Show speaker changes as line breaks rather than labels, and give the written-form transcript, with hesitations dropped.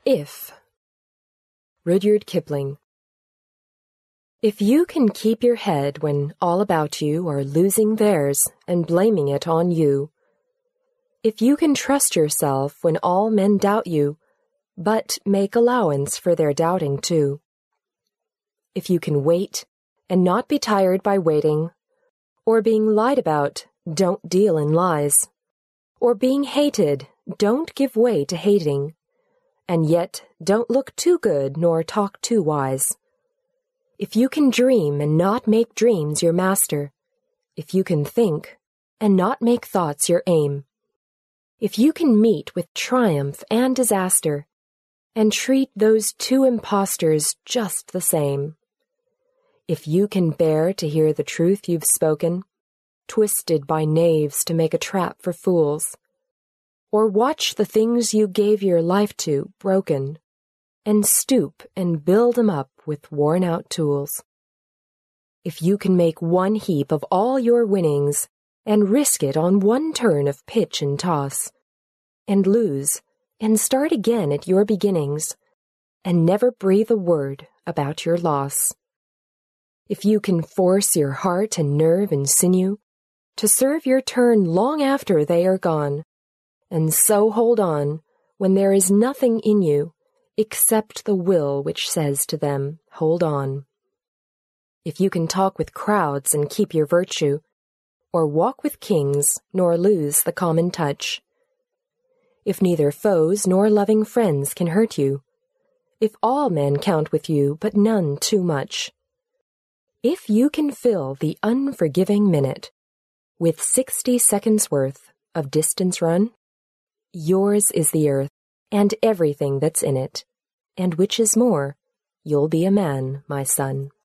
If. Rudyard Kipling. If you can keep your head when all about you are losing theirs and blaming it on you, if you can trust yourself when all men doubt you, but make allowance for their doubting too, if you can wait and not be tired by waiting, or being lied about, don't deal in lies, or being hated, don't give way to hating, and yet don't look too good nor talk too wise. If you can dream and not make dreams your master, if you can think and not make thoughts your aim, if you can meet with triumph and disaster, and treat those two impostors just the same, if you can bear to hear the truth you've spoken, twisted by knaves to make a trap for fools, or watch the things you gave your life to broken, and stoop and build 'em up with worn-out tools. If you can make one heap of all your winnings and risk it on one turn of pitch and toss, and lose, and start again at your beginnings, and never breathe a word about your loss. If you can force your heart and nerve and sinew to serve your turn long after they are gone, and so hold on when there is nothing in you except the will which says to them, hold on. If you can talk with crowds and keep your virtue, or walk with kings nor lose the common touch, if neither foes nor loving friends can hurt you, if all men count with you but none too much, if you can fill the unforgiving minute with 60 seconds worth of distance run, yours is the earth and everything that's in it, and which is more, you'll be a man, my son.